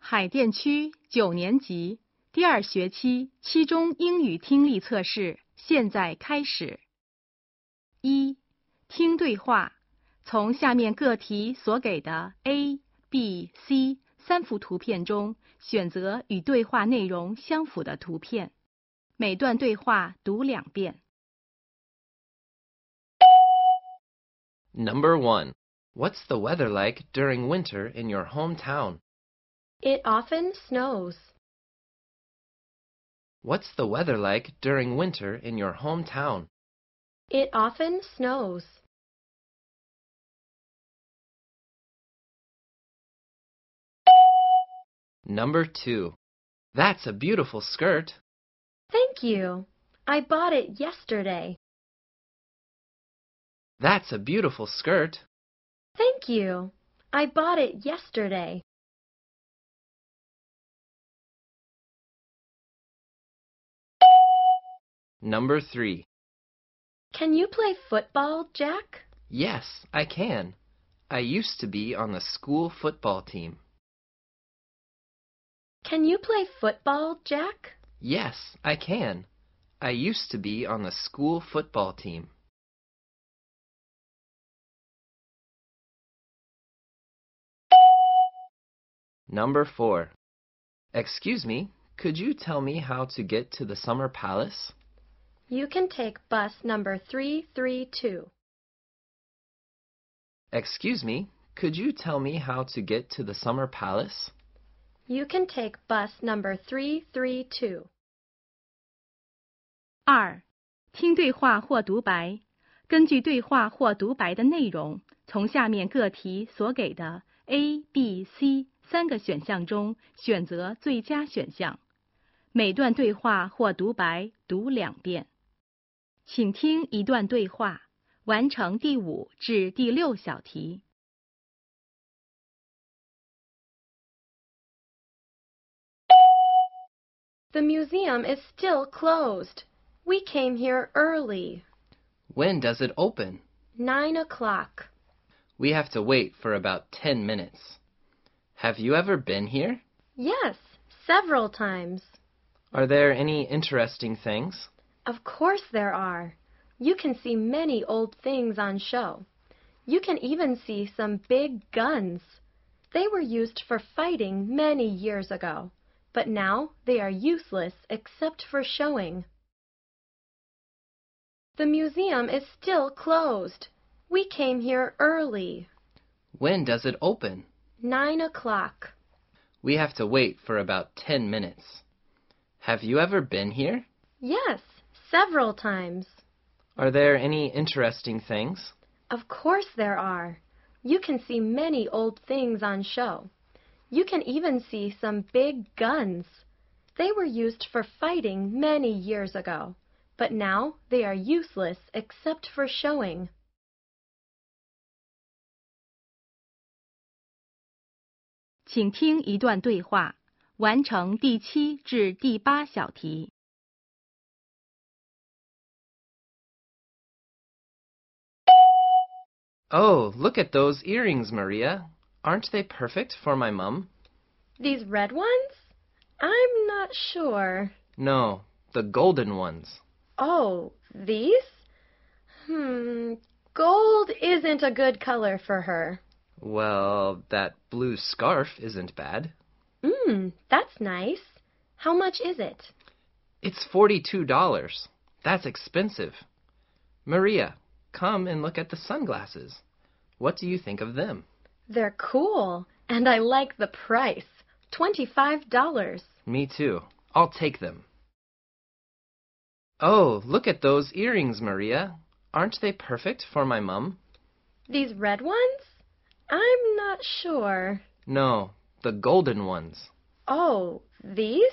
海淀区9年级第2学期期中英语听力测试现在开始。1. 听对话，从下面各题所给的 A、B、C 3幅图片中选择与对话内容相符的图片，每段对话读2遍。 Number 1. What's the weather like during winter in your hometown? It often snows. What's the weather like during winter in your hometown? It often snows. Number 2. That's a beautiful skirt. Thank you. I bought it yesterday. That's a beautiful skirt. Thank you. I bought it yesterday. Number 3. Can you play football, Jack? Yes, I can. I used to be on the school football team. Can you play football, Jack? Yes, I can. I used to be on the school football team. Number 4. Excuse me, could you tell me how to get to the Summer Palace? You can take bus number 332. Excuse me, could you tell me how to get to the Summer Palace? You can take bus number 332. 2. 听对话或独白，根据对话或独白的内容，从下面各题所给的 A、B、C 3个选项中选择最佳选项，每段对话或独白读2遍。请听一段对话，完成第5至第6小题。 The museum is still closed. We came here early. When does it open? 9 o'clock. We have to wait for about 10 minutes. Have you ever been here? Yes, several times. Are there any interesting things? Of course there are. You can see many old things on show. You can even see some big guns. They were used for fighting many years ago, but now they are useless except for showing. The museum is still closed. We came here early. When does it open? 9 o'clock. We have to wait for about 10 minutes. Have you ever been here? Yes, several times. Are there any interesting things? Of course there are. You can see many old things on show. You can even see some big guns. They were used for fighting many years ago, but now they are useless except for showing. 请听一段对话，完成第7至第8小题。 Oh, look at those earrings, Maria. Aren't they perfect for my mum? These red ones? I'm not sure. No, the golden ones. Oh, these? Gold isn't a good color for her. Well, that blue scarf isn't bad. That's nice. How much is it? It's $42. That's expensive. Maria, come and look at the sunglasses. What do you think of them? They're cool, and I like the price. $25. Me too. I'll take them. Oh, look at those earrings, Maria. Aren't they perfect for my mum? These red ones? I'm not sure. No, the golden ones. Oh, these?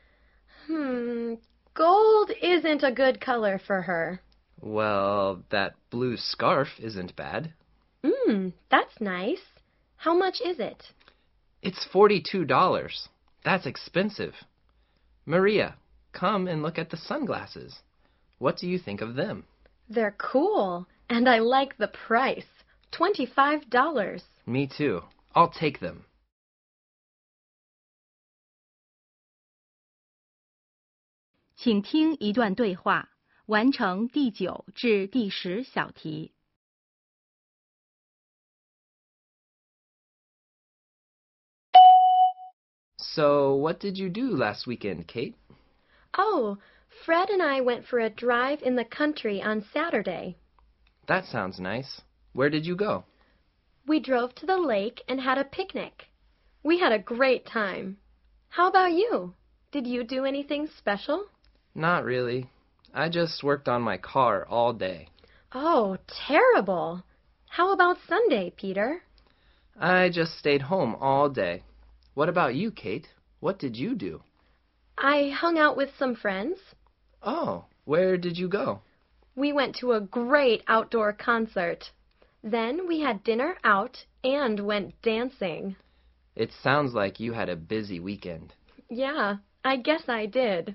Gold isn't a good color for her. Well, that blue scarf isn't bad. That's nice. How much is it? It's $42. That's expensive. Maria, come and look at the sunglasses. What do you think of them? They're cool, and I like the price. $25. Me too. I'll take them. 请听一段对话，完成第9至第10小题。 So, what did you do last weekend, Kate? Oh, Fred and I went for a drive in the country on Saturday. That sounds nice. Where did you go? We drove to the lake and had a picnic. We had a great time. How about you? Did you do anything special? Not really. I just worked on my car all day. Oh, terrible. How about Sunday, Peter? I just stayed home all day. What about you, Kate? What did you do? I hung out with some friends. Oh, where did you go? We went to a great outdoor concert. Then we had dinner out and went dancing. It sounds like you had a busy weekend. Yeah, I guess I did.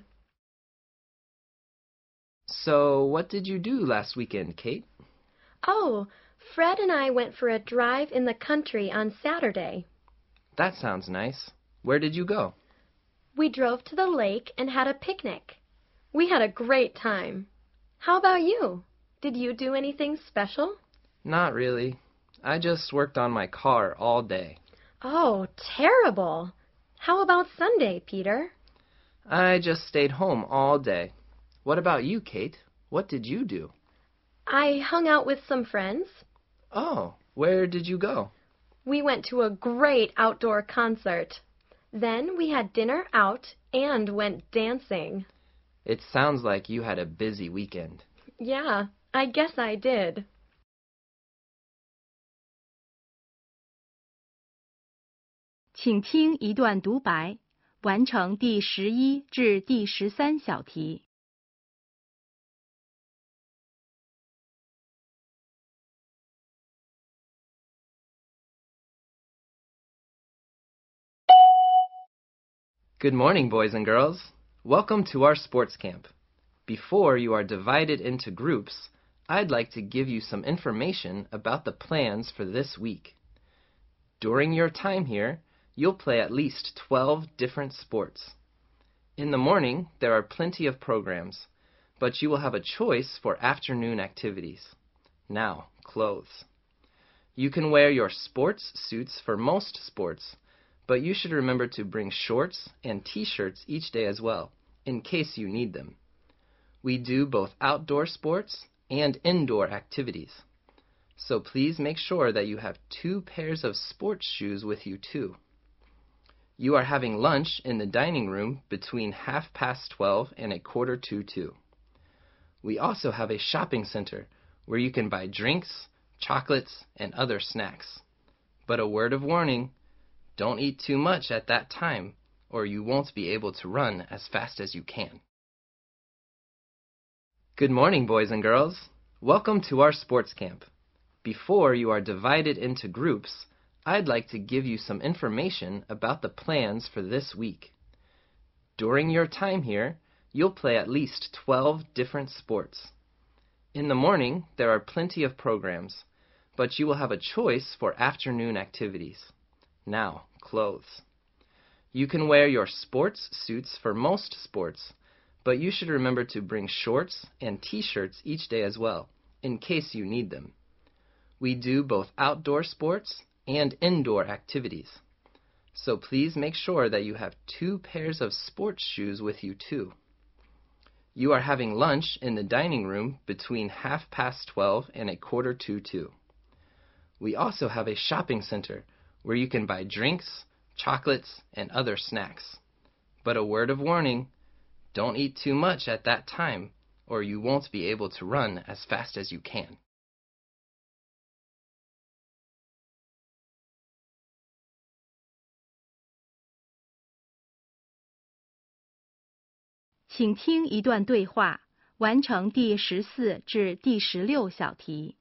So, what did you do last weekend, Kate? Oh, Fred and I went for a drive in the country on Saturday. That sounds nice. Where did you go? We drove to the lake and had a picnic. We had a great time. How about you? Did you do anything special? Not really. I just worked on my car all day. Oh, terrible. How about Sunday, Peter? I just stayed home all day. What about you, Kate? What did you do? I hung out with some friends. Oh, where did you go? We went to a great outdoor concert. Then we had dinner out and went dancing. It sounds like you had a busy weekend. Yeah, I guess I did. 请听一段独白，完成第11至第13小题。 Good morning, boys and girls. Welcome to our sports camp. Before you are divided into groups, I'd like to give you some information about the plans for this week. During your time here, you'll play at least 12 different sports. In the morning, there are plenty of programs, but you will have a choice for afternoon activities. Now, clothes. You can wear your sports suits for most sports, but you should remember to bring shorts and t-shirts each day as well, in case you need them. We do both outdoor sports and indoor activities. So please make sure that you have 2 pairs of sports shoes with you too. You are having lunch in the dining room between 12:30 and 1:45. We also have a shopping center where you can buy drinks, chocolates, and other snacks. But a word of warning, don't eat too much at that time, or you won't be able to run as fast as you can. Good morning, boys and girls. Welcome to our sports camp. Before you are divided into groups, I'd like to give you some information about the plans for this week. During your time here, you'll play at least 12 different sports. In the morning, there are plenty of programs, but you will have a choice for afternoon activities. Now, clothes. You can wear your sports suits for most sports, but you should remember to bring shorts and t-shirts each day as well, in case you need them. We do both outdoor sports and indoor activities. So please make sure that you have 2 pairs of sports shoes with you too. You are having lunch in the dining room between 12:30 and 1:45. We also have a shopping center where you can buy drinks, chocolates, and other snacks. But a word of warning, don't eat too much at that time, or you won't be able to run as fast as you can. "请听一段对话，完成第14至第16小题。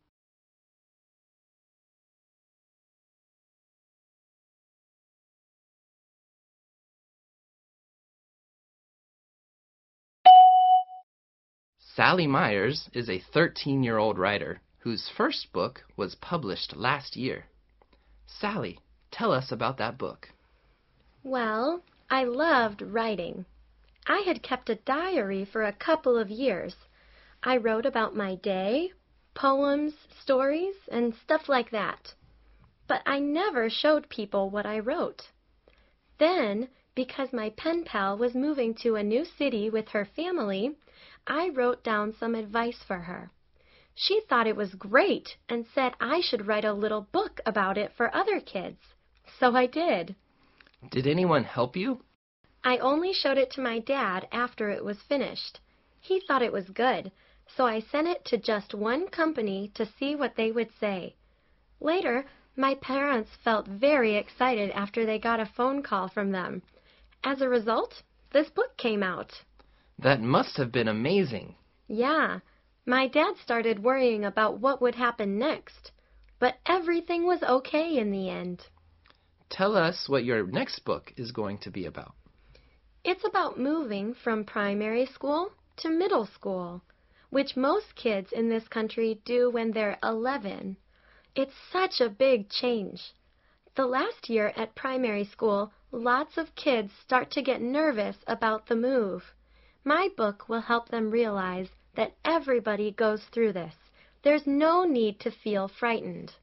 Sally Myers is a 13-year-old writer whose first book was published last year. Sally, tell us about that book. Well, I loved writing. I had kept a diary for a couple of years. I wrote about my day, poems, stories, and stuff like that. But I never showed people what I wrote. Then, because my pen pal was moving to a new city with her family, I wrote down some advice for her. She thought it was great and said I should write a little book about it for other kids. So I did. Did anyone help you? I only showed it to my dad after it was finished. He thought it was good, so I sent it to just one company to see what they would say. Later, my parents felt very excited after they got a phone call from them. As a result, this book came out. That must have been amazing. Yeah, my dad started worrying about what would happen next, but everything was okay in the end. Tell us what your next book is going to be about. It's about moving from primary school to middle school, which most kids in this country do when they're 11. It's such a big change. The last year at primary school, lots of kids start to get nervous about the move. My book will help them realize that everybody goes through this. There's no need to feel frightened.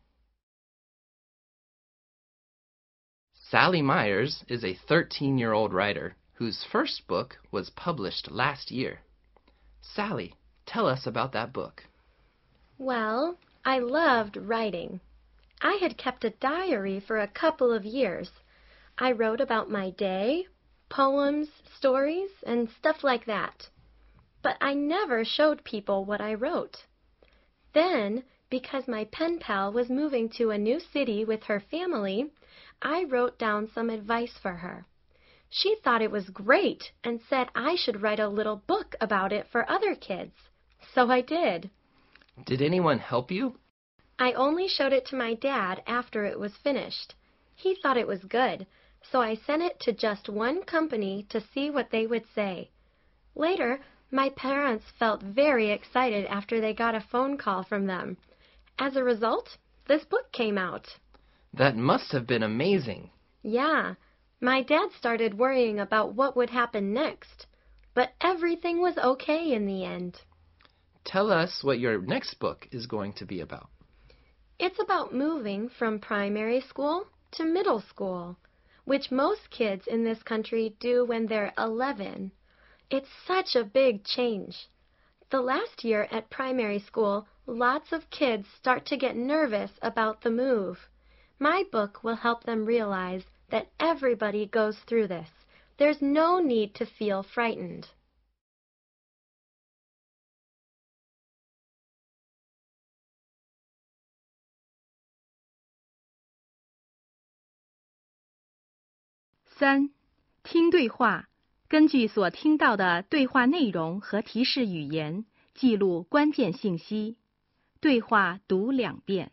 Sally Myers is a 13-year-old writer whose first book was published last year. Sally, tell us about that book. Well, I loved writing. I had kept a diary for a couple of years. I wrote about my day, poems, stories, and stuff like that. But I never showed people what I wrote. Then, because my pen pal was moving to a new city with her family, I wrote down some advice for her. She thought it was great and said I should write a little book about it for other kids. So I did. Did anyone help you? I only showed it to my dad after it was finished. He thought it was good, so I sent it to just one company to see what they would say. Later, my parents felt very excited after they got a phone call from them. As a result, this book came out. That must have been amazing. Yeah, my dad started worrying about what would happen next, but everything was okay in the end. Tell us what your next book is going to be about. It's about moving from primary school to middle school, which most kids in this country do when they're 11. It's such a big change. The last year at primary school, lots of kids start to get nervous about the move. My book will help them realize that everybody goes through this. There's no need to feel frightened. 3. 听对话，根据所听到的对话内容和提示语言，记录关键信息。对话读2遍。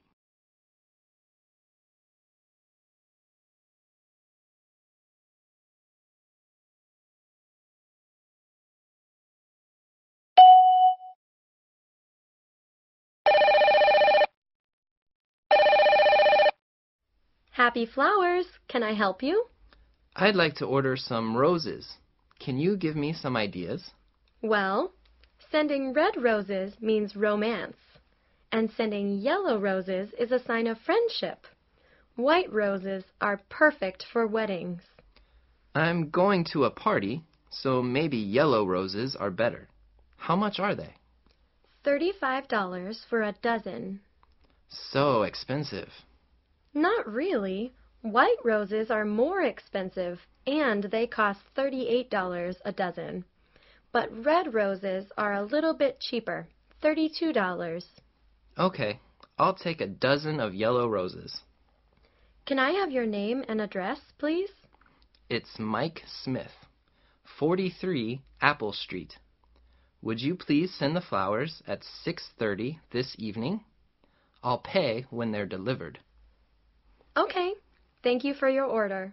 Happy flowers! Can I help you? I'd like to order some roses. Can you give me some ideas? Well, sending red roses means romance, and sending yellow roses is a sign of friendship. White roses are perfect for weddings. I'm going to a party, so maybe yellow roses are better. How much are they? $35 for a dozen. So expensive. Not really. White roses are more expensive, and they cost $38 a dozen. But red roses are a little bit cheaper, $32. Okay, I'll take a dozen of yellow roses. Can I have your name and address, please? It's Mike Smith, 43 Apple Street. Would you please send the flowers at 6:30 this evening? I'll pay when they're delivered. Okay. Thank you for your order.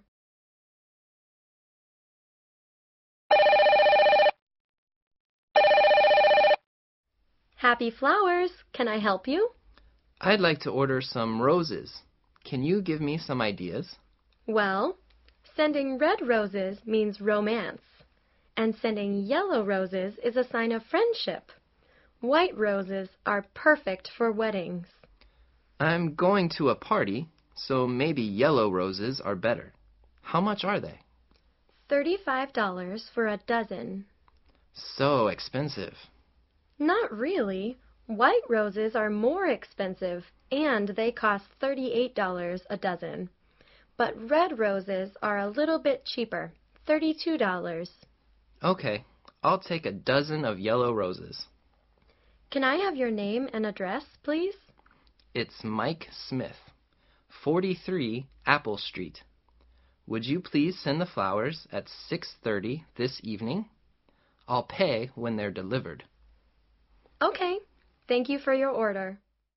Happy flowers! Can I help you? I'd like to order some roses. Can you give me some ideas? Well, sending red roses means romance, and sending yellow roses is a sign of friendship. White roses are perfect for weddings. I'm going to a party, so maybe yellow roses are better. How much are they? $35 for a dozen. So expensive. Not really. White roses are more expensive, and they cost $38 a dozen. But red roses are a little bit cheaper, $32. Okay, I'll take a dozen of yellow roses. Can I have your name and address, please? It's Mike Smith, 43 Apple Street. Would you please send the flowers at 6:30 this evening? I'll pay when they're delivered. Okay. Thank you for your order.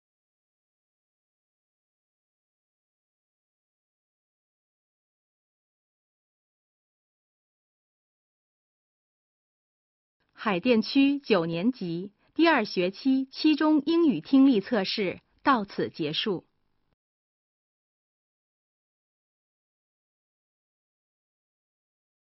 海淀区9年级第2学期期中英语听力测试到此结束。